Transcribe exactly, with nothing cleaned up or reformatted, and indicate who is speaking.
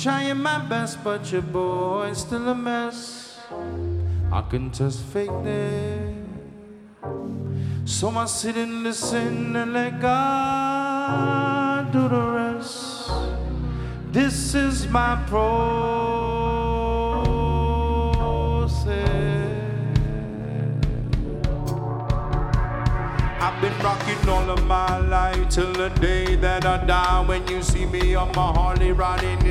Speaker 1: Trying my best, but your boy's still a mess. I can just fake it. So I sit and listen and let God do the rest. This is my process. I've been rocking all of my life till the day that I die. When you see me on my Harley riding